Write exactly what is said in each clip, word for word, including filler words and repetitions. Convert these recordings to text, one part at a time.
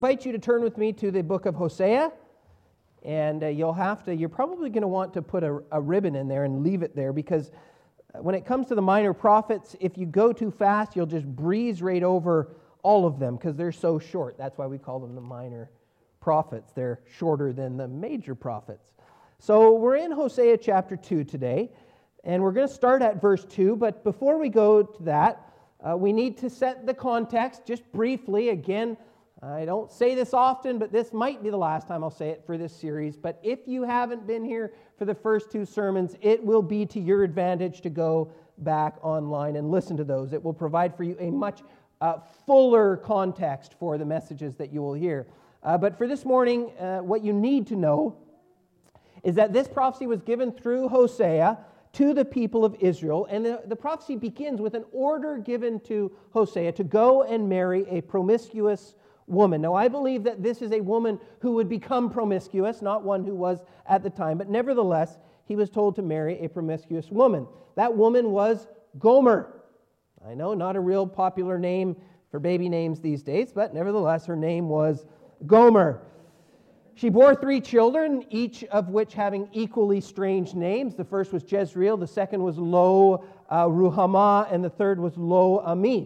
invite you to turn with me to the book of Hosea, and uh, you'll have to, you're probably going to want to put a, a ribbon in there and leave it there, because when it comes to the minor prophets, if you go too fast, you'll just breeze right over all of them because they're so short. That's why we call them the minor prophets. They're shorter than the major prophets. So we're in Hosea chapter two today, and we're going to start at verse two, but before we go to that, uh, we need to set the context just briefly. Again, I don't say this often, but this might be the last time I'll say it for this series. But if you haven't been here for the first two sermons, it will be to your advantage to go back online and listen to those. It will provide for you a much uh, fuller context for the messages that you will hear. Uh, but for this morning, uh, what you need to know is that this prophecy was given through Hosea to the people of Israel. And the, the prophecy begins with an order given to Hosea to go and marry a promiscuous woman. Now, I believe that this is a woman who would become promiscuous, not one who was at the time, but nevertheless, he was told to marry a promiscuous woman. That woman was Gomer. I know, not a real popular name for baby names these days, but nevertheless, her name was Gomer. She bore three children, each of which having equally strange names. The first was Jezreel, the second was Lo uh, Ruhamah, and the third was Lo Ami.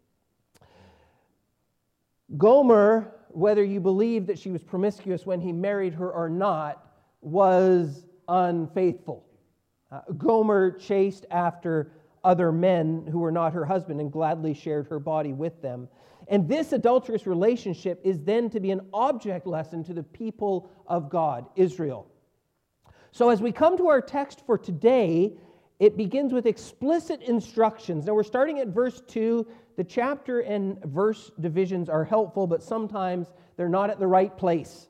Gomer, whether you believe that she was promiscuous when he married her or not, was unfaithful. Uh, Gomer chased after other men who were not her husband and gladly shared her body with them. And this adulterous relationship is then to be an object lesson to the people of God, Israel. So as we come to our text for today, it begins with explicit instructions. Now we're starting at verse two. The chapter and verse divisions are helpful, but sometimes they're not at the right place.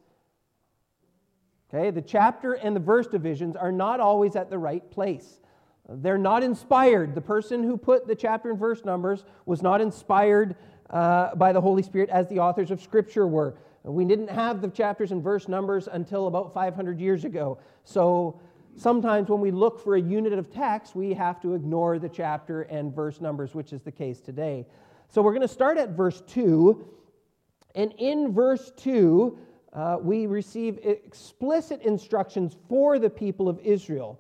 Okay, the chapter and the verse divisions are not always at the right place. They're not inspired. The person who put the chapter and verse numbers was not inspired uh, by the Holy Spirit as the authors of Scripture were. We didn't have the chapters and verse numbers until about five hundred years ago. So sometimes when we look for a unit of text, we have to ignore the chapter and verse numbers, which is the case today. So we're going to start at verse two. And in verse two, uh, we receive explicit instructions for the people of Israel.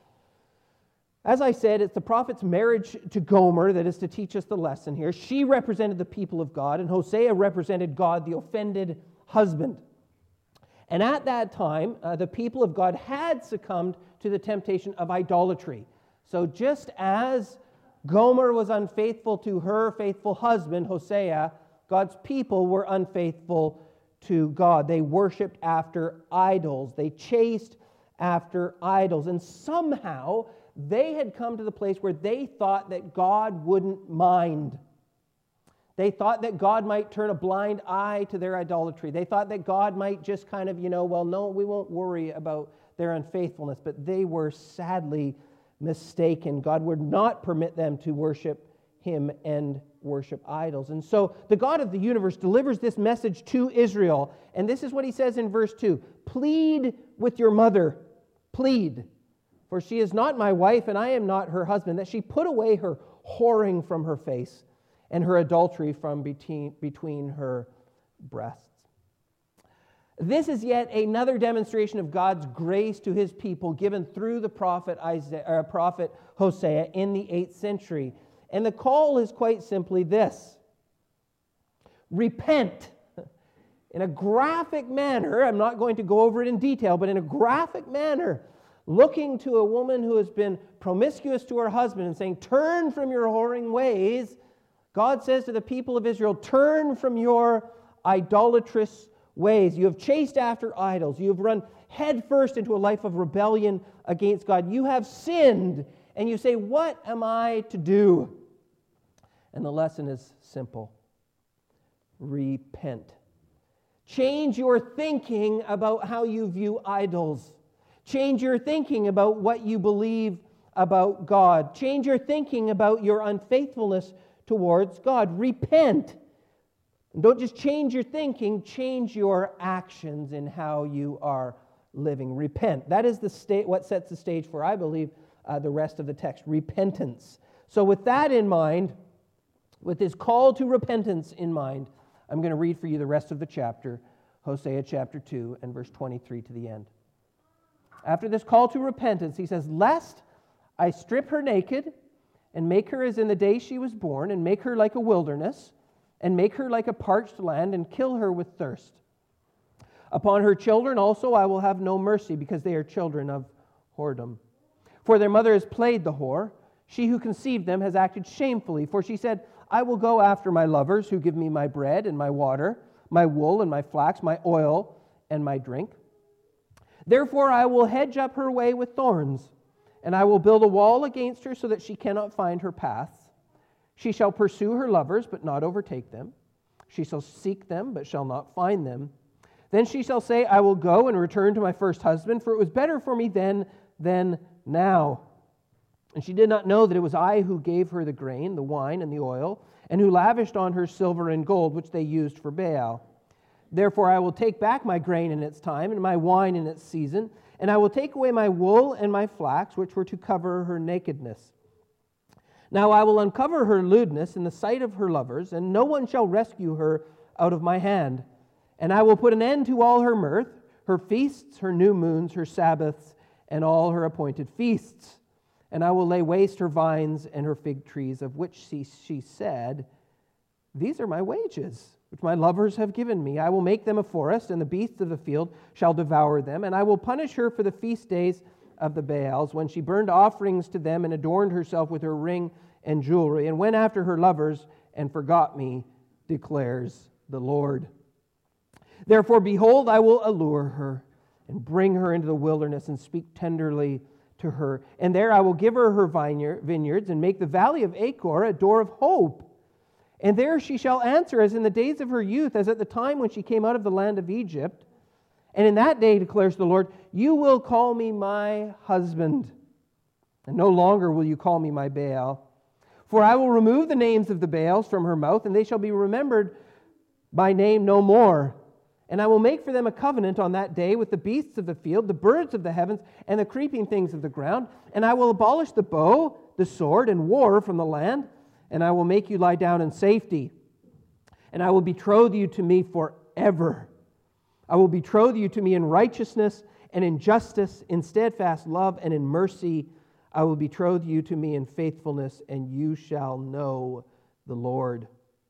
As I said, it's the prophet's marriage to Gomer that is to teach us the lesson here. She represented the people of God, and Hosea represented God, the offended husband. And at that time, uh, the people of God had succumbed to the temptation of idolatry. So just as Gomer was unfaithful to her faithful husband, Hosea, God's people were unfaithful to God. They worshipped after idols. They chased after idols. And somehow they had come to the place where they thought that God wouldn't mind. They thought that God might turn a blind eye to their idolatry. They thought that God might just kind of, you know, well, no, we won't worry about their unfaithfulness. But they were sadly mistaken. God would not permit them to worship Him and worship idols. And so the God of the universe delivers this message to Israel. And this is what He says in verse two. Plead with your mother. Plead. For she is not my wife, and I am not her husband, that she put away her whoring from her face and her adultery from between, between her breasts. This is yet another demonstration of God's grace to His people given through the prophet Isaiah, or prophet Hosea in the eighth century. And the call is quite simply this. Repent. In a graphic manner, I'm not going to go over it in detail, but in a graphic manner, looking to a woman who has been promiscuous to her husband and saying, turn from your whoring ways, God says to the people of Israel, turn from your idolatrous ways. You have chased after idols. You have run headfirst into a life of rebellion against God. You have sinned, and you say, what am I to do? And the lesson is simple. Repent. Change your thinking about how you view idols. Change your thinking about what you believe about God. Change your thinking about your unfaithfulness towards God. Repent. And don't just change your thinking, change your actions in how you are living. Repent. That is the state, what sets the stage for, I believe, uh, the rest of the text. Repentance. So with that in mind, with this call to repentance in mind, I'm going to read for you the rest of the chapter, Hosea chapter two and verse twenty-three to the end. After this call to repentance, he says, "Lest I strip her naked and make her as in the day she was born, and make her like a wilderness, and make her like a parched land, and kill her with thirst. Upon her children also I will have no mercy, because they are children of whoredom. For their mother has played the whore. She who conceived them has acted shamefully. For she said, I will go after my lovers who give me my bread and my water, my wool and my flax, my oil and my drink. Therefore I will hedge up her way with thorns, and I will build a wall against her so that she cannot find her paths. She shall pursue her lovers, but not overtake them. She shall seek them, but shall not find them. Then she shall say, I will go and return to my first husband, for it was better for me then than now. And she did not know that it was I who gave her the grain, the wine, and the oil, and who lavished on her silver and gold, which they used for Baal. Therefore I will take back my grain in its time, and my wine in its season, and I will take away my wool and my flax, which were to cover her nakedness. Now I will uncover her lewdness in the sight of her lovers, and no one shall rescue her out of my hand. And I will put an end to all her mirth, her feasts, her new moons, her Sabbaths, and all her appointed feasts. And I will lay waste her vines and her fig trees, of which she, she said, These are my wages, which my lovers have given me. I will make them a forest, and the beasts of the field shall devour them. And I will punish her for the feast days of the Baals, when she burned offerings to them and adorned herself with her ring and jewelry, and went after her lovers and forgot me, declares the Lord. Therefore, behold, I will allure her and bring her into the wilderness and speak tenderly to her. And there I will give her her vineyards and make the valley of Achor a door of hope. And there she shall answer as in the days of her youth, as at the time when she came out of the land of Egypt. And in that day, declares the Lord, you will call me my husband, and no longer will you call me my Baal. For I will remove the names of the Baals from her mouth, and they shall be remembered by name no more. And I will make for them a covenant on that day with the beasts of the field, the birds of the heavens, and the creeping things of the ground. And I will abolish the bow, the sword, and war from the land. And I will make you lie down in safety. And I will betroth you to me forever. I will betroth you to me in righteousness and in justice, in steadfast love and in mercy. I will betroth you to me in faithfulness, and you shall know the Lord.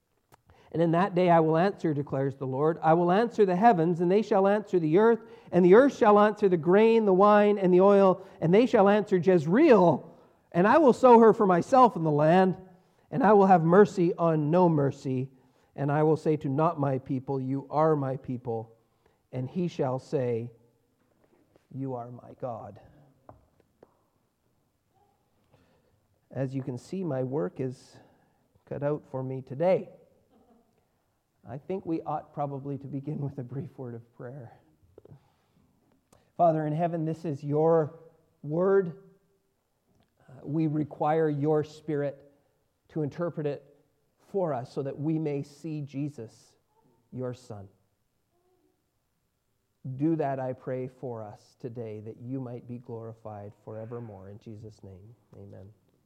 And in that day I will answer, declares the Lord. I will answer the heavens, and they shall answer the earth, and the earth shall answer the grain, the wine, and the oil, and they shall answer Jezreel. And I will sow her for myself in the land, and I will have mercy on no mercy. And I will say to not my people, you are my people. And he shall say, you are my God. As you can see, my work is cut out for me today. I think we ought probably to begin with a brief word of prayer. Father in heaven, this is your word. Uh, we require your Spirit to interpret it for us so that we may see Jesus, your Son. Do that, I pray, for us today, that you might be glorified forevermore. In Jesus' name, amen.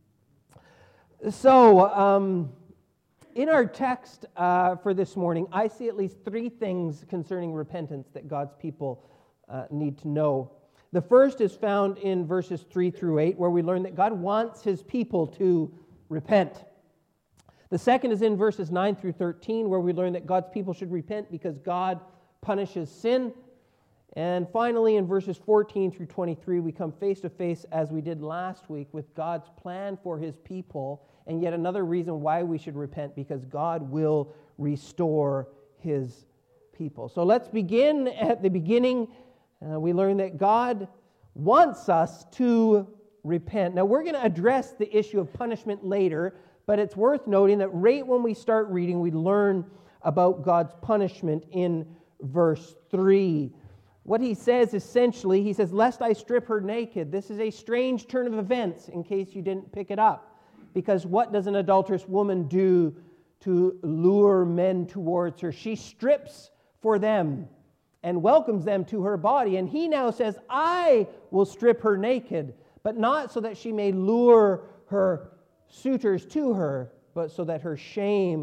So, um, in our text uh, for this morning, I see at least three things concerning repentance that God's people uh, need to know. The first is found in verses three through eight, where we learn that God wants his people to repent. The second is in verses nine through thirteen, where we learn that God's people should repent because God punishes sin. And finally, in verses fourteen through twenty-three, we come face to face, as we did last week, with God's plan for his people, and yet another reason why we should repent, because God will restore his people. So let's begin at the beginning. Uh, we learn that God wants us to repent. Now, we're going to address the issue of punishment later, but it's worth noting that right when we start reading, we learn about God's punishment in verse three. What he says essentially, he says, lest I strip her naked. This is a strange turn of events, in case you didn't pick it up. Because what does an adulterous woman do to lure men towards her? She strips for them and welcomes them to her body. And he now says, I will strip her naked, but not so that she may lure her suitors to her, but so that her shame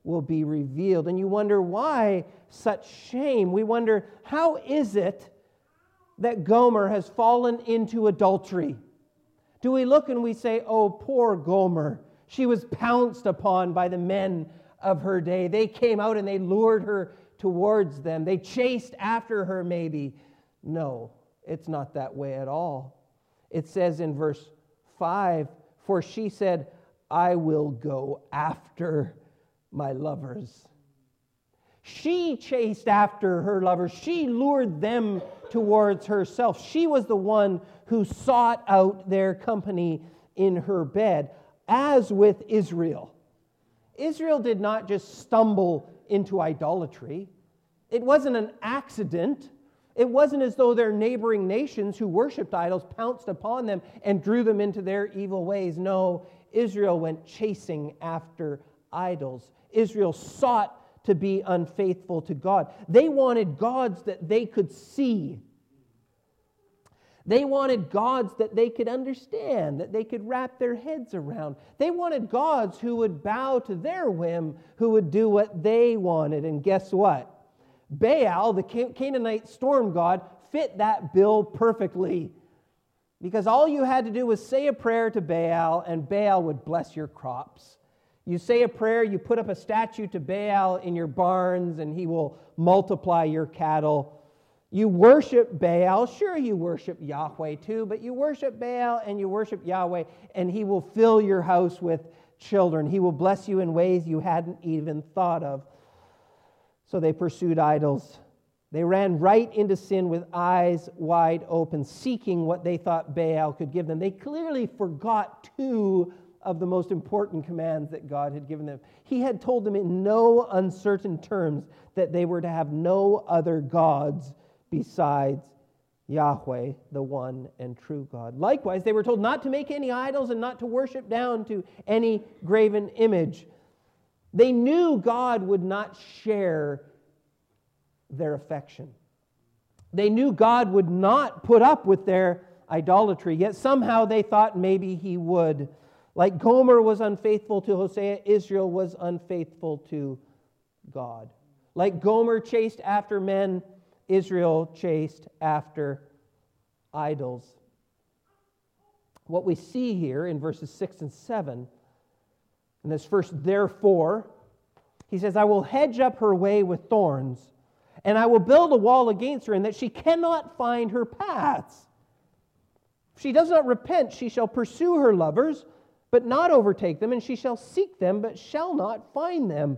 will be revealed. And you wonder why such shame. We wonder, how is it that Gomer has fallen into adultery? Do we look and we say, oh, poor Gomer, she was pounced upon by the men of her day. They came out and they lured her towards them. They chased after her maybe. No, it's not that way at all. It says in verse five, for she said, I will go after my lovers. She chased after her lovers. She lured them towards herself. She was the one who sought out their company in her bed, as with Israel. Israel did not just stumble into idolatry. It wasn't an accident. It wasn't as though their neighboring nations who worshipped idols pounced upon them and drew them into their evil ways. No, Israel went chasing after idols. Israel sought to be unfaithful to God. They wanted gods that they could see. They wanted gods that they could understand, that they could wrap their heads around. They wanted gods who would bow to their whim, who would do what they wanted. And guess what? Baal, the Canaanite storm god, fit that bill perfectly. Because all you had to do was say a prayer to Baal, and Baal would bless your crops. You say a prayer, you put up a statue to Baal in your barns, and he will multiply your cattle. You worship Baal. Sure, you worship Yahweh too, but you worship Baal and you worship Yahweh, and he will fill your house with children. He will bless you in ways you hadn't even thought of. So they pursued idols. They ran right into sin with eyes wide open, seeking what they thought Baal could give them. They clearly forgot two of the most important commands that God had given them. He had told them in no uncertain terms that they were to have no other gods besides Yahweh, the one and true God. Likewise, they were told not to make any idols and not to worship down to any graven image. They knew God would not share their affection. They knew God would not put up with their idolatry, yet somehow they thought maybe he would. Like Gomer was unfaithful to Hosea, Israel was unfaithful to God. Like Gomer chased after men, Israel chased after idols. What we see here in verses six and seven, in this first therefore, he says, I will hedge up her way with thorns, and I will build a wall against her, and that she cannot find her paths. If she does not repent, she shall pursue her lovers, but not overtake them, and she shall seek them, but shall not find them.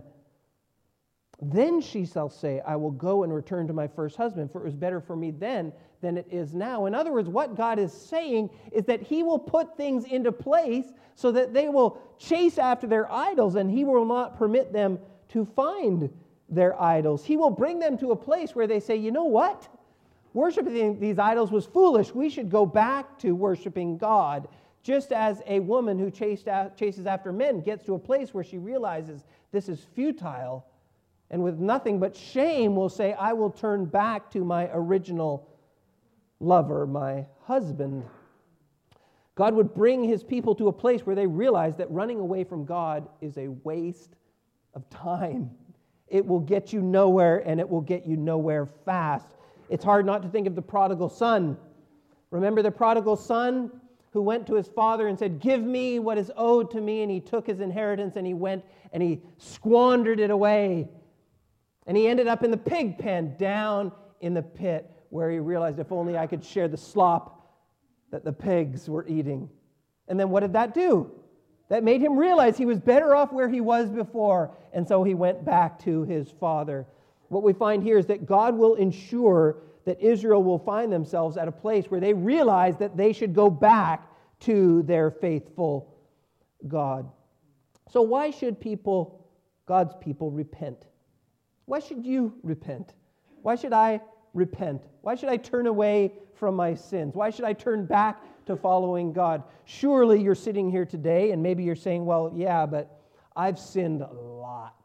Then she shall say, I will go and return to my first husband, for it was better for me then than it is now. In other words, what God is saying is that he will put things into place so that they will chase after their idols, and he will not permit them to find their idols. He will bring them to a place where they say, you know what? Worshiping these idols was foolish. We should go back to worshiping God. Just as a woman who chased out, chases after men gets to a place where she realizes this is futile, and with nothing but shame will say, I will turn back to my original lover, my husband. God would bring his people to a place where they realize that running away from God is a waste of time. It will get you nowhere, and it will get you nowhere fast. It's hard not to think of the prodigal son. Remember the prodigal son who went to his father and said, give me what is owed to me, and he took his inheritance and he went and he squandered it away. And he ended up in the pig pen, down in the pit, where he realized, if only I could share the slop that the pigs were eating. And then what did that do? That made him realize he was better off where he was before, and so he went back to his father. What we find here is that God will ensure that Israel will find themselves at a place where they realize that they should go back to their faithful God. So why should people, God's people, repent? Why should you repent? Why should I repent? Why should I turn away from my sins? Why should I turn back to following God? Surely you're sitting here today and maybe you're saying, well, yeah, but I've sinned a lot.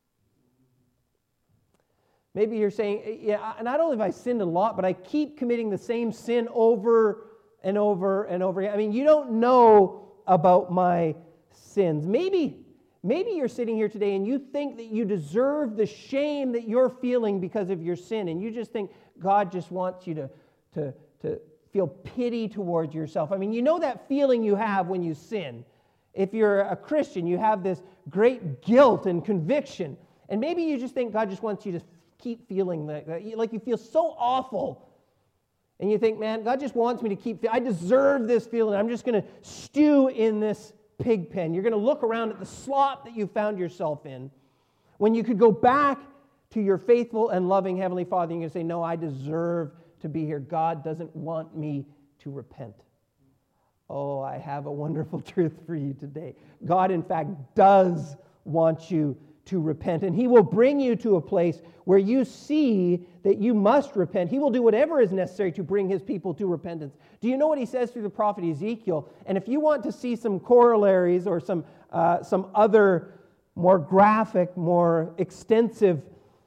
Maybe you're saying, yeah, not only have I sinned a lot, but I keep committing the same sin over and over and over again. I mean, you don't know about my sins. Maybe, maybe you're sitting here today and you think that you deserve the shame that you're feeling because of your sin, and you just think God just wants you to, to, to feel pity towards yourself. I mean, you know that feeling you have when you sin. If you're a Christian, you have this great guilt and conviction. And maybe you just think God just wants you to keep feeling like that. Like you feel so awful. And you think, man, God just wants me to keep feeling. I deserve this feeling. I'm just going to stew in this pig pen. You're going to look around at the slop that you found yourself in, when you could go back to your faithful and loving Heavenly Father and you're going to say, no, I deserve to be here. God doesn't want me to repent. Oh, I have a wonderful truth for you today. God, in fact, does want you to repent, and He will bring you to a place where you see that you must repent. He will do whatever is necessary to bring His people to repentance. Do you know what He says through the prophet Ezekiel? And if you want to see some corollaries or some, uh, some other more graphic, more extensive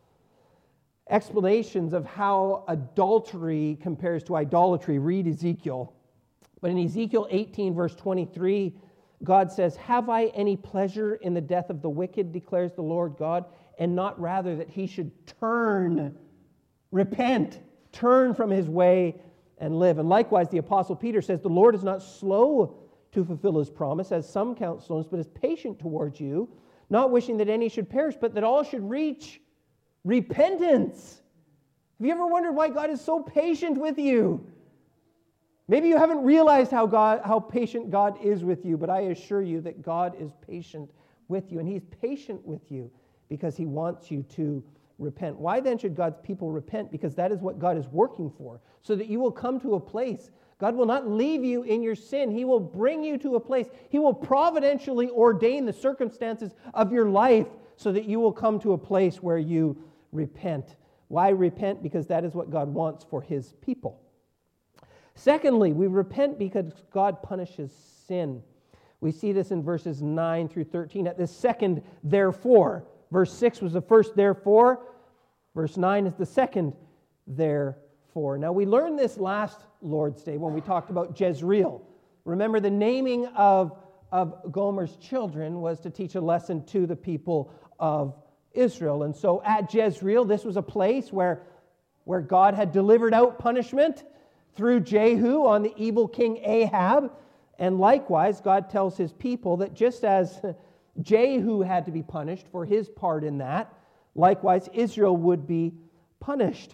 explanations of how adultery compares to idolatry, read Ezekiel. But in Ezekiel eighteen, verse twenty-three, God says, have I any pleasure in the death of the wicked, declares the Lord God, and not rather that he should turn, repent, turn from his way and live. And likewise, the Apostle Peter says, the Lord is not slow to fulfill His promise, as some count slowness, but is patient towards you, not wishing that any should perish, but that all should reach repentance. Have you ever wondered why God is so patient with you? Maybe you haven't realized how God, how patient God is with you, but I assure you that God is patient with you, and He's patient with you because He wants you to repent. Why then should God's people repent? Because that is what God is working for, so that you will come to a place. God will not leave you in your sin. He will bring you to a place. He will providentially ordain the circumstances of your life so that you will come to a place where you repent. Why repent? Because that is what God wants for His people. Secondly, we repent because God punishes sin. We see this in verses nine through thirteen. At this second, therefore. Verse six was the first therefore. Verse nine is the second therefore. Now, we learned this last Lord's Day when we talked about Jezreel. Remember, the naming of, of Gomer's children was to teach a lesson to the people of Israel. And so at Jezreel, this was a place where, where God had delivered out punishment through Jehu on the evil king Ahab. And likewise, God tells His people that just as Jehu had to be punished for his part in that, likewise Israel would be punished.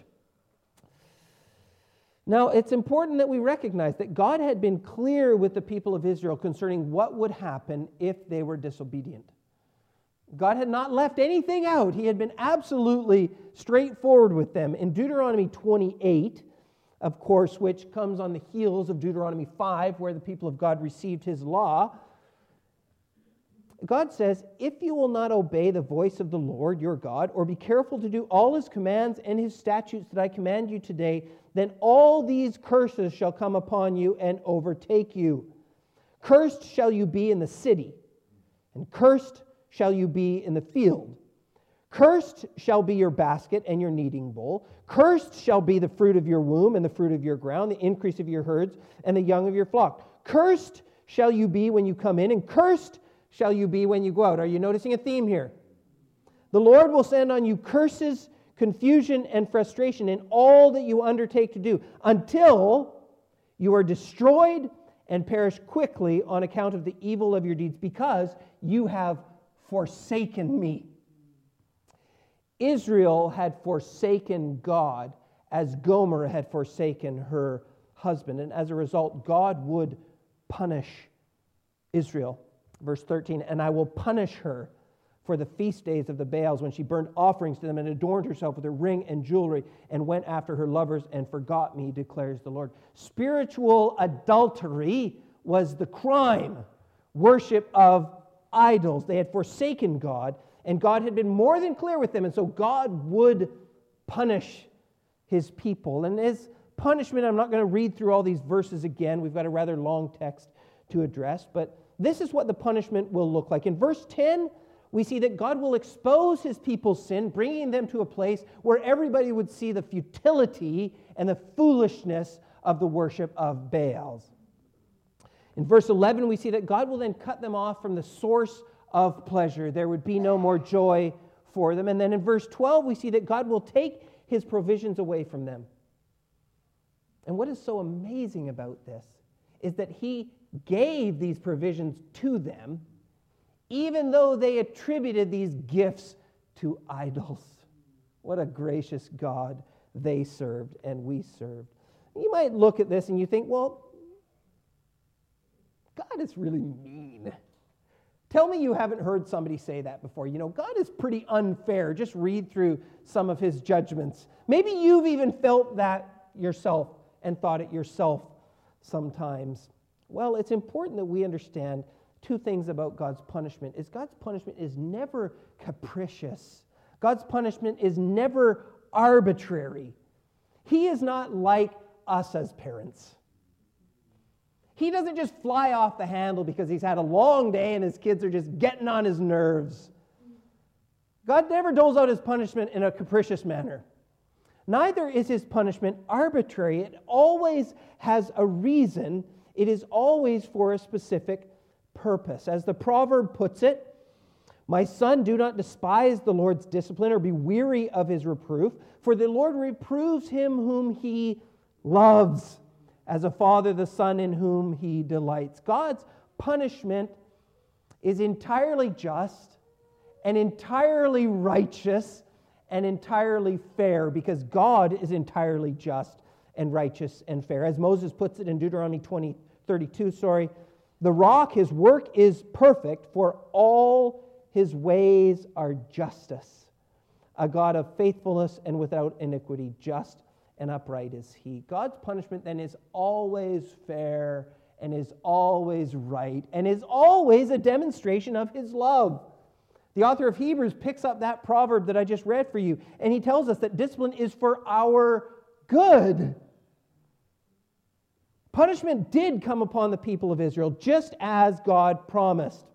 Now, it's important that we recognize that God had been clear with the people of Israel concerning what would happen if they were disobedient. God had not left anything out. He had been absolutely straightforward with them. In Deuteronomy twenty-eight, of course, which comes on the heels of Deuteronomy five, where the people of God received His law, God says, if you will not obey the voice of the Lord your God, or be careful to do all His commands and His statutes that I command you today, then all these curses shall come upon you and overtake you. Cursed shall you be in the city, and cursed shall you be in the field. Cursed shall be your basket and your kneading bowl. Cursed shall be the fruit of your womb and the fruit of your ground, the increase of your herds and the young of your flock. Cursed shall you be when you come in, and cursed shall you be when you go out. Are you noticing a theme here? The Lord will send on you curses, confusion, and frustration in all that you undertake to do, until you are destroyed and perish quickly on account of the evil of your deeds, because you have forsaken me. Israel had forsaken God as Gomer had forsaken her husband, and as a result, God would punish Israel. Verse thirteen, and I will punish her for the feast days of the Baals, when she burned offerings to them and adorned herself with her ring and jewelry and went after her lovers and forgot me, declares the Lord. Spiritual adultery was the crime, worship of idols. They had forsaken God, and God had been more than clear with them, and so God would punish His people. And His punishment, I'm not going to read through all these verses again. We've got a rather long text to address, but this is what the punishment will look like. In verse ten, we see that God will expose His people's sin, bringing them to a place where everybody would see the futility and the foolishness of the worship of Baals. In verse eleven, we see that God will then cut them off from the source of pleasure. There would be no more joy for them. And then in verse twelve, we see that God will take his provisions away from them. And what is so amazing about this is that he gave these provisions to them, even though they attributed these gifts to idols. What a gracious God they served and we served. You might look at this and you think, well, God is really mean. Tell me you haven't heard somebody say that before. You know, God is pretty unfair. Just read through some of his judgments. Maybe you've even felt that yourself and thought it yourself sometimes. Well, it's important that we understand two things about God's punishment. Is God's punishment is never capricious. God's punishment is never arbitrary. He is not like us as parents. He doesn't just fly off the handle because he's had a long day and his kids are just getting on his nerves. God never doles out his punishment in a capricious manner. Neither is his punishment arbitrary. It always has a reason. It is always for a specific purpose. As the proverb puts it, "My son, do not despise the Lord's discipline or be weary of his reproof, for the Lord reproves him whom he loves, as a father the son in whom he delights." God's punishment is entirely just and entirely righteous and entirely fair, because God is entirely just and righteous and fair. As Moses puts it in Deuteronomy twenty, thirty-two, sorry, "The rock, his work is perfect, for all his ways are justice. A God of faithfulness and without iniquity, just and upright is he." God's punishment then is always fair and is always right and is always a demonstration of his love. The author of Hebrews picks up that proverb that I just read for you, and he tells us that discipline is for our good. Punishment did come upon the people of Israel, just as God promised.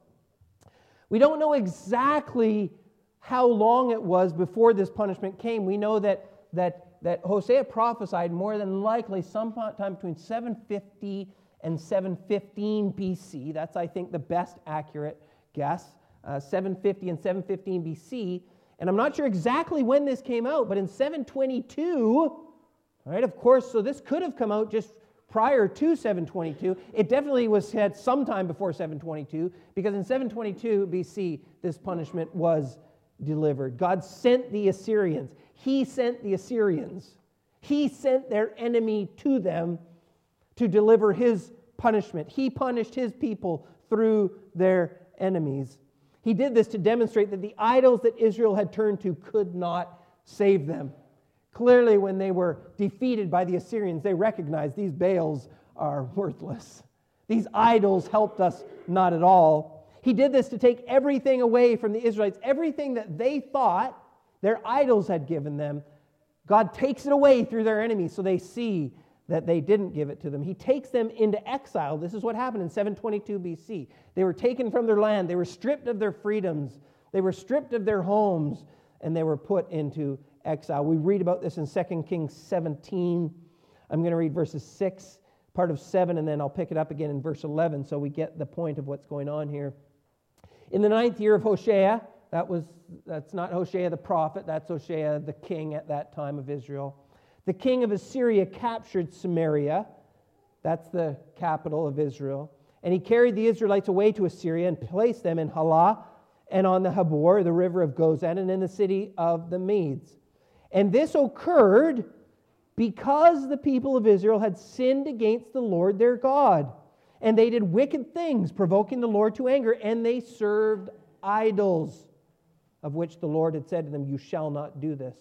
We don't know exactly how long it was before this punishment came. We know that, that, that Hosea prophesied more than likely sometime between seven fifty and seven fifteen B C. That's, I think, the best accurate guess. Uh, seven fifty and seven fifteen B C. And I'm not sure exactly when this came out, but in seven twenty-two, right, of course, so this could have come out just prior to seven twenty-two. It definitely was said sometime before seven twenty-two, because in seven twenty-two B C, this punishment was delivered. God sent the Assyrians. He sent the Assyrians. He sent their enemy to them to deliver his punishment. He punished his people through their enemies. He did this to demonstrate that the idols that Israel had turned to could not save them. Clearly, when they were defeated by the Assyrians, they recognized these Baals are worthless. These idols helped us not at all. He did this to take everything away from the Israelites, everything that they thought their idols had given them. God takes it away through their enemies so they see that they didn't give it to them. He takes them into exile. This is what happened in seven twenty-two B C. They were taken from their land. They were stripped of their freedoms. They were stripped of their homes, and they were put into exile. We read about this in Second Kings seventeen. I'm going to read verses six, part of seven, and then I'll pick it up again in verse eleven so we get the point of what's going on here. In the ninth year of Hoshea, that was that's not Hoshea the prophet, that's Hoshea the king at that time of Israel. The king of Assyria captured Samaria. That's the capital of Israel. And he carried the Israelites away to Assyria and placed them in Halah and on the Habor, the river of Gozan, and in the city of the Medes. And this occurred because the people of Israel had sinned against the Lord their God. And they did wicked things, provoking the Lord to anger, and they served idols, of which the Lord had said to them, "You shall not do this."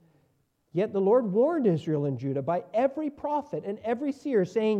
Yet the Lord warned Israel and Judah by every prophet and every seer, saying,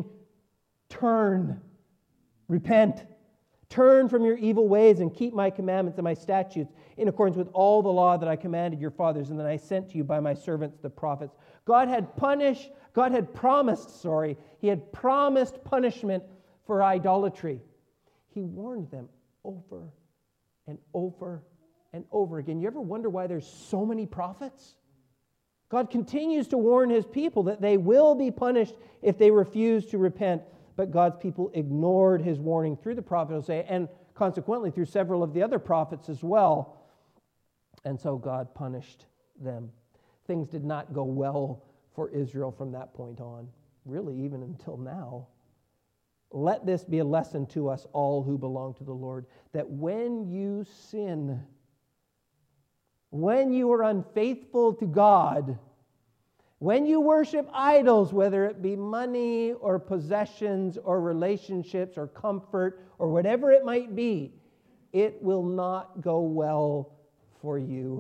"Turn, repent, turn from your evil ways and keep my commandments and my statutes in accordance with all the law that I commanded your fathers and that I sent to you by my servants the prophets." God had punished, God had promised, sorry, He had promised punishment for idolatry. He warned them over and over and over again. You ever wonder why there's so many prophets? God continues to warn His people that they will be punished if they refuse to repent. But God's people ignored His warning through the prophet Hosea and consequently through several of the other prophets as well. And so God punished them. Things did not go well for Israel from that point on, really even until now. Let this be a lesson to us all who belong to the Lord, that when you sin, when you are unfaithful to God, when you worship idols, whether it be money or possessions or relationships or comfort or whatever it might be, it will not go well for you.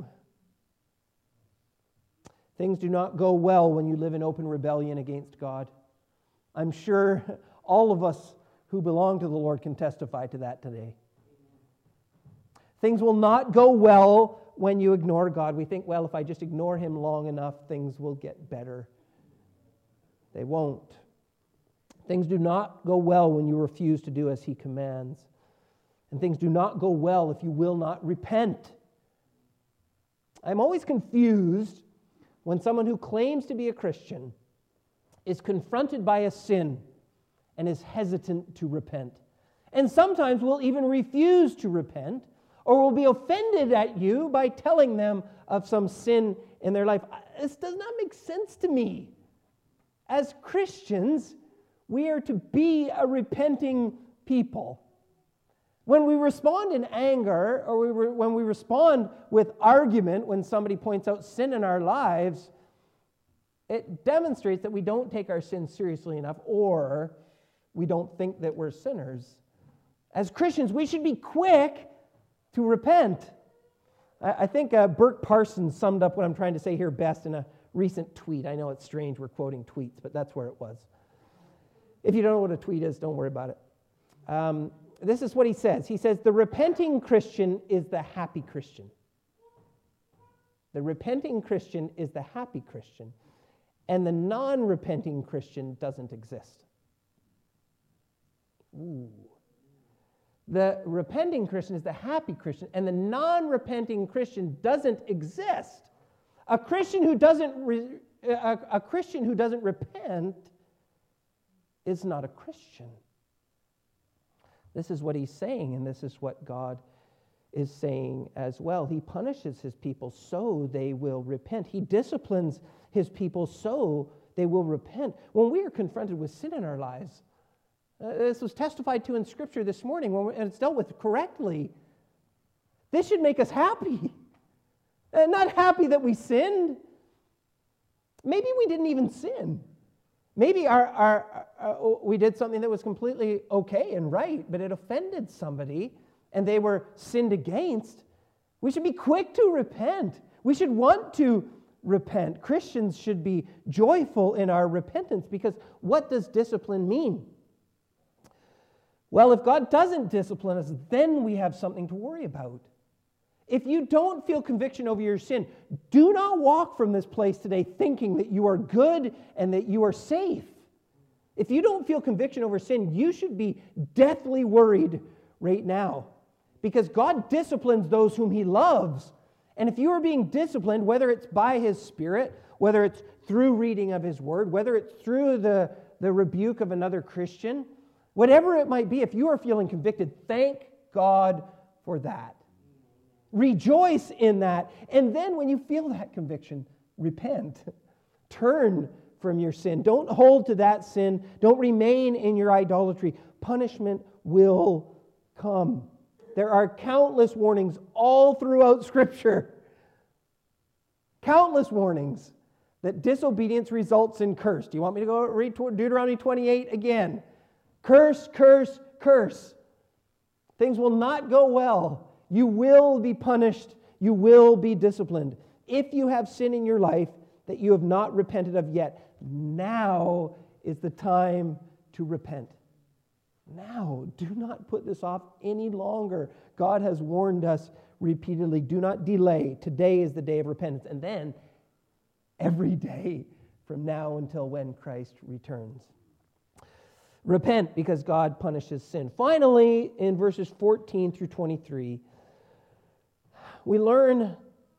Things do not go well when you live in open rebellion against God. I'm sure all of us who belong to the Lord can testify to that today. Things will not go well when you ignore God. We think, well, if I just ignore Him long enough, things will get better. They won't. Things do not go well when you refuse to do as He commands. And things do not go well if you will not repent. I'm always confused when someone who claims to be a Christian is confronted by a sin and is hesitant to repent. And sometimes will even refuse to repent, or will be offended at you by telling them of some sin in their life. This does not make sense to me. As Christians, we are to be a repenting people. When we respond in anger, or we re- when we respond with argument when somebody points out sin in our lives, it demonstrates that we don't take our sin seriously enough, or we don't think that we're sinners. As Christians, we should be quick to repent. I, I think uh, Burke Parsons summed up what I'm trying to say here best in a recent tweet. I know it's strange we're quoting tweets, but that's where it was. If you don't know what a tweet is, don't worry about it. Um, This is what he says. He says, the repenting Christian is the happy Christian. The repenting Christian is the happy Christian. And the non-repenting Christian doesn't exist. Ooh. The repenting Christian is the happy Christian, and the non-repenting Christian doesn't exist. A Christian who doesn't re- a, a Christian who doesn't repent is not a Christian. This is what he's saying, and this is what God is saying as well. He punishes his people so they will repent. He disciplines his people so they will repent. When we are confronted with sin in our lives, uh, this was testified to in Scripture this morning, when we, and it's dealt with correctly, this should make us happy. Uh, not happy that we sinned. Maybe we didn't even sin. Maybe our, our, our, we did something that was completely okay and right, but it offended somebody and they were sinned against. We should be quick to repent. We should want to repent. Christians should be joyful in our repentance, because what does discipline mean? Well, if God doesn't discipline us, then we have something to worry about. If you don't feel conviction over your sin, do not walk from this place today thinking that you are good and that you are safe. If you don't feel conviction over sin, you should be deathly worried right now, because God disciplines those whom He loves. And if you are being disciplined, whether it's by His Spirit, whether it's through reading of His Word, whether it's through the, the rebuke of another Christian, whatever it might be, if you are feeling convicted, thank God for that. Rejoice in that. And then when you feel that conviction, repent. Turn from your sin. Don't hold to that sin. Don't remain in your idolatry. Punishment will come. There are countless warnings all throughout Scripture. Countless warnings that disobedience results in curse. Do you want me to go read Deuteronomy twenty-eight again? Curse, curse, curse. Things will not go well. You will be punished. You will be disciplined. If you have sin in your life that you have not repented of yet, now is the time to repent. Now, do not put this off any longer. God has warned us repeatedly. Do not delay. Today is the day of repentance. And then, every day from now until when Christ returns. Repent because God punishes sin. Finally, in verses fourteen through twenty-three, we learn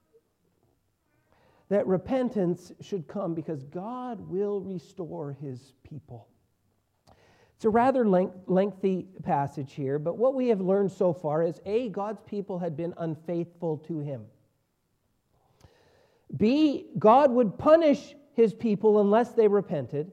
that repentance should come because God will restore His people. It's a rather length, lengthy passage here, but what we have learned so far is A, God's people had been unfaithful to him. B, God would punish his people unless they repented.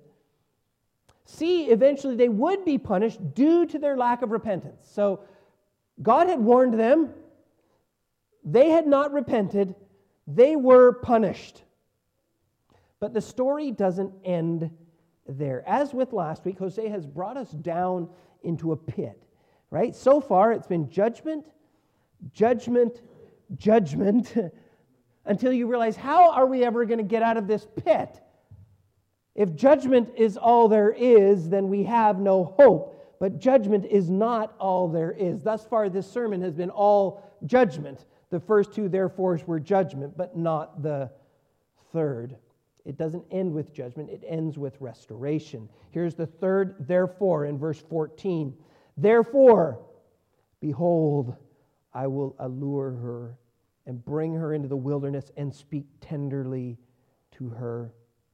C, eventually they would be punished due to their lack of repentance. So God had warned them. They had not repented. They were punished. But the story doesn't end there. As with last week, Hosea has brought us down into a pit, right? So far, it's been judgment, judgment, judgment, until you realize, how are we ever going to get out of this pit? If judgment is all there is, then we have no hope. But judgment is not all there is. Thus far, this sermon has been all judgment. The first two therefores were judgment, but not the third. It doesn't end with judgment. It ends with restoration. Here's the third therefore in verse fourteen. Therefore, behold, I will allure her and bring her into the wilderness and speak tenderly to her.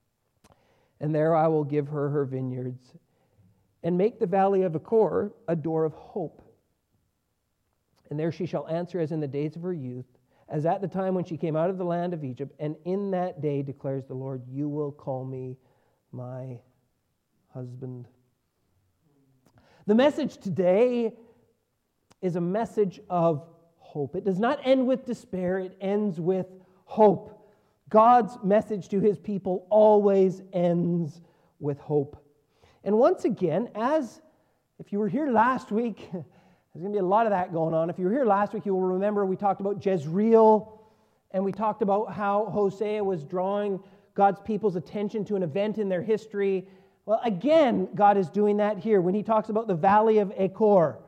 And there I will give her her vineyards and make the valley of Achor a door of hope. And there she shall answer as in the days of her youth, as at the time when she came out of the land of Egypt. And in that day, declares the Lord, you will call me my husband. The message today is a message of hope. It does not end with despair. It ends with hope. God's message to his people always ends with hope. And once again, as if you were here last week, there's going to be a lot of that going on. If you were here last week, you will remember we talked about Jezreel, and we talked about how Hosea was drawing God's people's attention to an event in their history. Well, again, God is doing that here when he talks about the valley of Achor.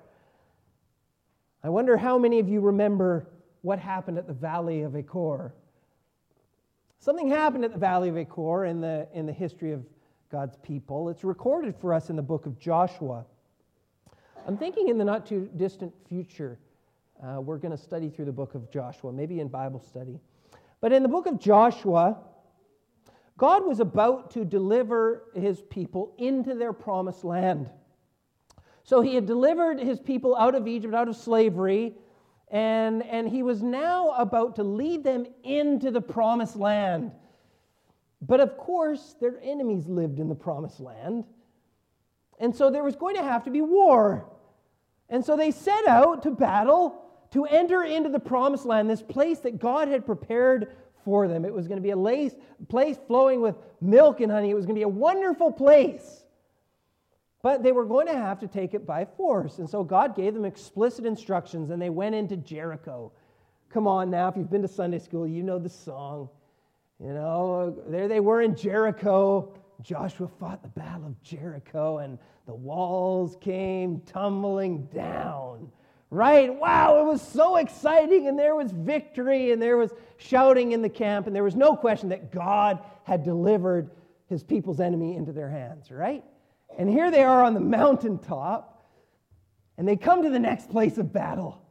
I wonder how many of you remember what happened at the valley of Achor. Something happened at the valley of Achor in the, in the history of God's people. It's recorded for us in the book of Joshua. I'm thinking in the not too distant future, uh, we're going to study through the book of Joshua, maybe in Bible study. But in the book of Joshua, God was about to deliver his people into their promised land. So he had delivered his people out of Egypt, out of slavery, and, and he was now about to lead them into the promised land. But of course, their enemies lived in the promised land. And so there was going to have to be war. And so they set out to battle, to enter into the promised land, this place that God had prepared for them. It was going to be a place, place flowing with milk and honey. It was going to be a wonderful place. But they were going to have to take it by force. And so God gave them explicit instructions, and they went into Jericho. Come on now, if you've been to Sunday school, you know the song. You know, there they were in Jericho. Joshua fought the battle of Jericho, and the walls came tumbling down. Right? Wow, it was so exciting, and there was victory, and there was shouting in the camp, and there was no question that God had delivered his people's enemy into their hands, right? And here they are on the mountaintop, and they come to the next place of battle,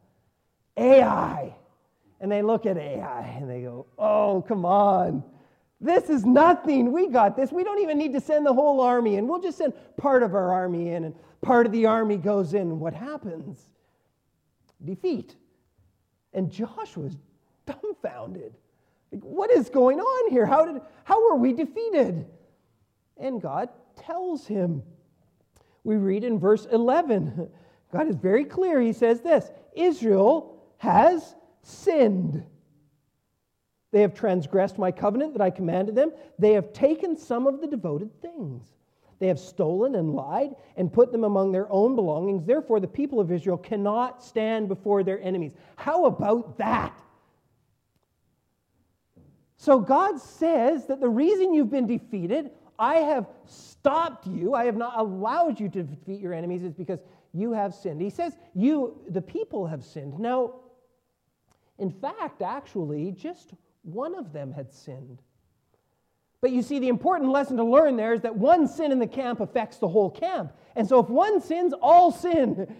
Ai. And they look at Ai, and they go, oh, come on. This is nothing. We got this. We don't even need to send the whole army in. We'll just send part of our army in, and part of the army goes in. And what happens? Defeat. And Joshua's dumbfounded. Like, what is going on here? How did, how were we defeated? And God tells him. We read in verse eleven. God is very clear. He says this, Israel has sinned. They have transgressed my covenant that I commanded them. They have taken some of the devoted things. They have stolen and lied and put them among their own belongings. Therefore, the people of Israel cannot stand before their enemies. How about that? So God says that the reason you've been defeated, I have stopped you, I have not allowed you to defeat your enemies, is because you have sinned. He says you, the people, have sinned. Now, in fact, actually, just one of them had sinned. But you see, the important lesson to learn there is that one sin in the camp affects the whole camp. And so if one sins, all sin.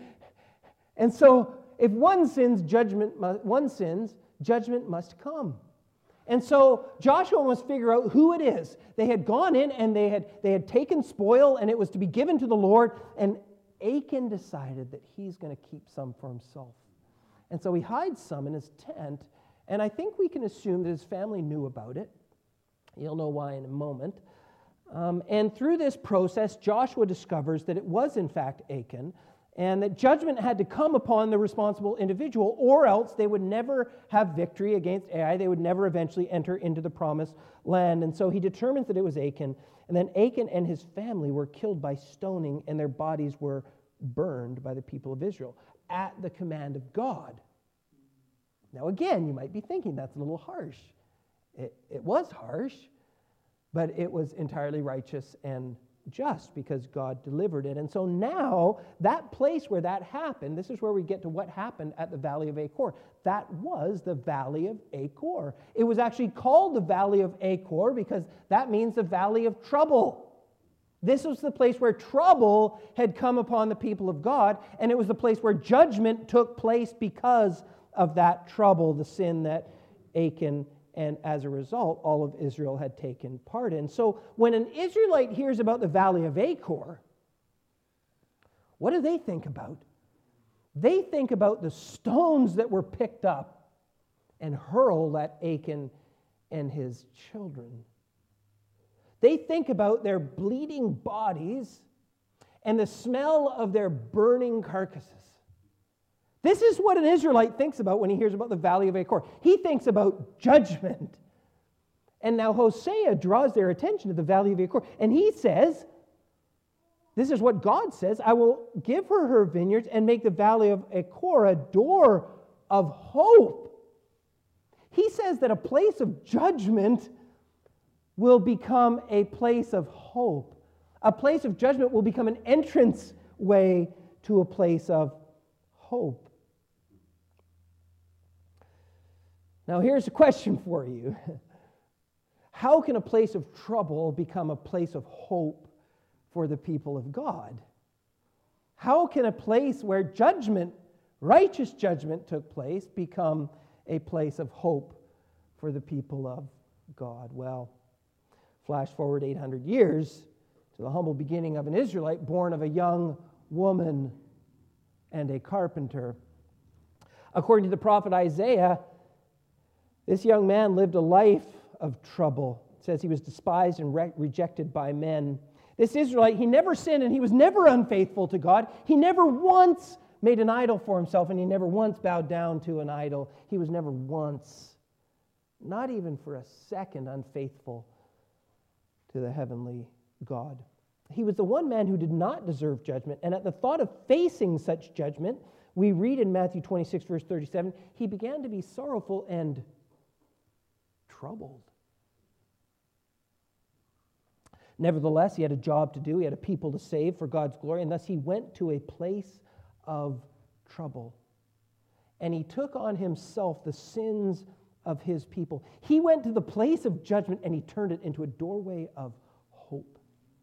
And so if one sins, judgment, one sins, judgment must come. And so Joshua must figure out who it is. They had gone in and they had, they had taken spoil, and it was to be given to the Lord. And Achan decided that he's going to keep some for himself. And so he hides some in his tent. And I think we can assume that his family knew about it. You'll know why in a moment. Um, and through this process, Joshua discovers that it was in fact Achan, and that judgment had to come upon the responsible individual, or else they would never have victory against Ai. They would never eventually enter into the promised land. And so he determines that it was Achan, and then Achan and his family were killed by stoning, and their bodies were burned by the people of Israel at the command of God. Now again, you might be thinking that's a little harsh. It, it was harsh, but it was entirely righteous and just because God delivered it. And so now, that place where that happened, this is where we get to what happened at the Valley of Achor. That was the Valley of Achor. It was actually called the Valley of Achor because that means the Valley of Trouble. This was the place where trouble had come upon the people of God, and it was the place where judgment took place because of that trouble, the sin that Achan, and as a result, all of Israel had taken part in. So when an Israelite hears about the Valley of Achor, what do they think about? They think about the stones that were picked up and hurled at Achan and his children. They think about their bleeding bodies and the smell of their burning carcasses. This is what an Israelite thinks about when he hears about the Valley of Achor. He thinks about judgment. And now Hosea draws their attention to the Valley of Achor. And he says, this is what God says, I will give her her vineyards and make the Valley of Achor a door of hope. He says that a place of judgment will become a place of hope. A place of judgment will become an entrance way to a place of hope. Now, here's a question for you. How can a place of trouble become a place of hope for the people of God? How can a place where judgment, righteous judgment took place, become a place of hope for the people of God? Well, flash forward eight hundred years to the humble beginning of an Israelite born of a young woman and a carpenter. According to the prophet Isaiah, this young man lived a life of trouble. It says he was despised and re- rejected by men. This Israelite, he never sinned and he was never unfaithful to God. He never once made an idol for himself, and he never once bowed down to an idol. He was never once, not even for a second, unfaithful to the heavenly God. He was the one man who did not deserve judgment, and at the thought of facing such judgment, we read in Matthew twenty-six, verse thirty-seven, he began to be sorrowful and troubled. Nevertheless, he had a job to do. He had a people to save for God's glory, and thus he went to a place of trouble. And he took on himself the sins of his people. He went to the place of judgment, and he turned it into a doorway of hope.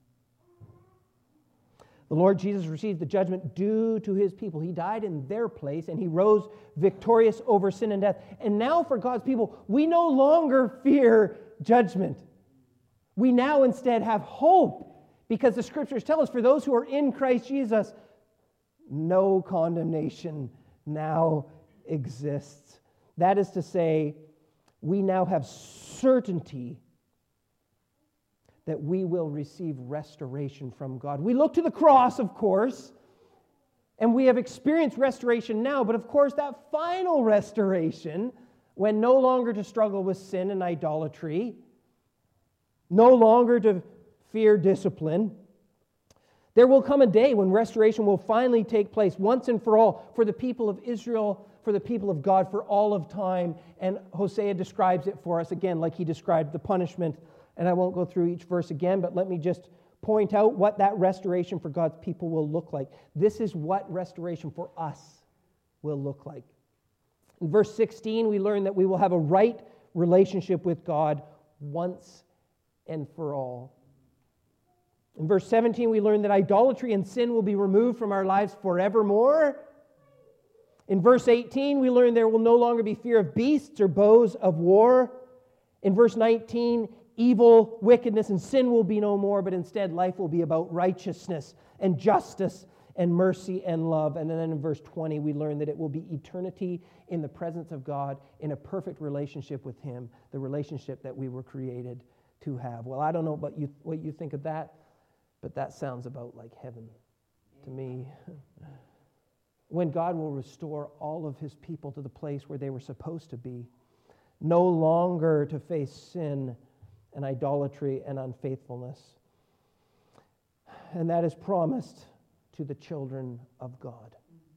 The Lord Jesus received the judgment due to his people. He died in their place, and he rose victorious over sin and death. And now for God's people, we no longer fear judgment. We now instead have hope, because the Scriptures tell us for those who are in Christ Jesus, no condemnation now exists. That is to say, we now have certainty that we will receive restoration from God. We look to the cross, of course, and we have experienced restoration now, but of course that final restoration, when no longer to struggle with sin and idolatry, no longer to fear discipline, there will come a day when restoration will finally take place once and for all for the people of Israel, for the people of God, for all of time. And Hosea describes it for us again like he described the punishment. And I won't go through each verse again, but let me just point out what that restoration for God's people will look like. This is what restoration for us will look like. In verse sixteen, we learn that we will have a right relationship with God once and for all. In verse seventeen, we learn that idolatry and sin will be removed from our lives forevermore. In verse eighteen, we learn there will no longer be fear of beasts or bows of war. In verse nineteen, evil, wickedness, and sin will be no more, but instead life will be about righteousness and justice and mercy and love. And then in verse twenty, we learn that it will be eternity in the presence of God in a perfect relationship with Him, the relationship that we were created to have. Well, I don't know about you, what you think of that, but that sounds about like heaven to me. When God will restore all of His people to the place where they were supposed to be, no longer to face sin and idolatry and unfaithfulness. And that is promised to the children of God.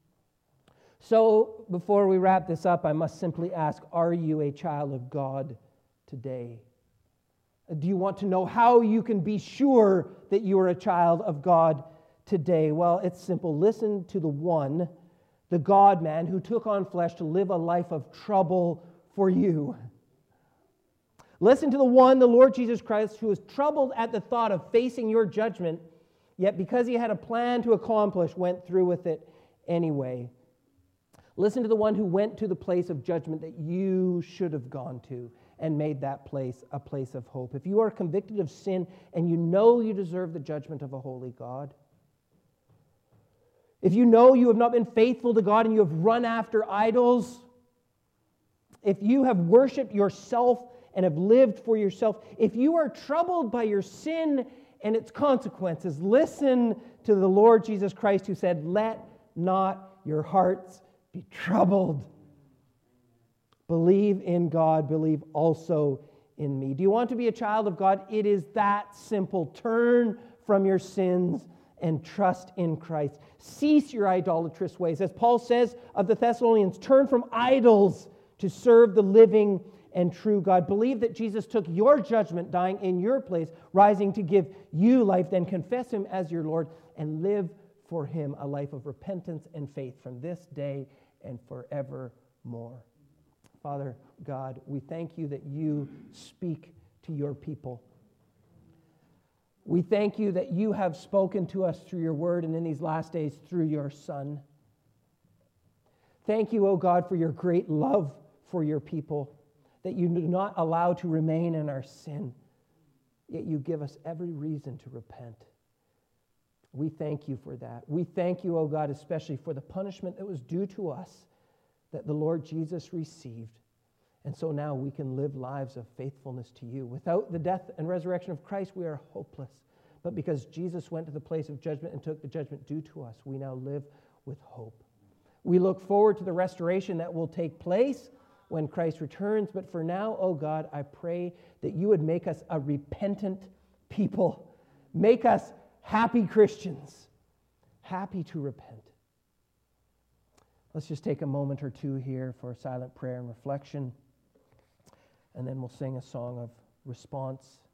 So, before we wrap this up, I must simply ask, are you a child of God today? Do you want to know how you can be sure that you are a child of God today? Well, it's simple. Listen to the one, the God-man, who took on flesh to live a life of trouble for you. Listen to the one, the Lord Jesus Christ, who was troubled at the thought of facing your judgment, yet because He had a plan to accomplish, went through with it anyway. Listen to the one who went to the place of judgment that you should have gone to and made that place a place of hope. If you are convicted of sin and you know you deserve the judgment of a holy God, if you know you have not been faithful to God and you have run after idols, if you have worshiped yourself and have lived for yourself, if you are troubled by your sin and its consequences, listen to the Lord Jesus Christ, who said, "Let not your hearts be troubled. Believe in God, believe also in me." Do you want to be a child of God? It is that simple. Turn from your sins and trust in Christ. Cease your idolatrous ways. As Paul says of the Thessalonians, turn from idols to serve the living and true God. Believe that Jesus took your judgment, dying in your place, rising to give you life. Then confess Him as your Lord and live for Him a life of repentance and faith from this day and forevermore. Father God, we thank You that You speak to Your people. We thank You that You have spoken to us through Your word and in these last days through Your Son. Thank You, O God, for Your great love for Your people, that You do not allow to remain in our sin, yet You give us every reason to repent. We thank You for that. We thank You, O God, especially for the punishment that was due to us that the Lord Jesus received. And so now we can live lives of faithfulness to You. Without the death and resurrection of Christ, we are hopeless. But because Jesus went to the place of judgment and took the judgment due to us, we now live with hope. We look forward to the restoration that will take place when Christ returns. But for now, oh God, I pray that You would make us a repentant people. Make us happy Christians, happy to repent. Let's just take a moment or two here for a silent prayer and reflection, and then we'll sing a song of response.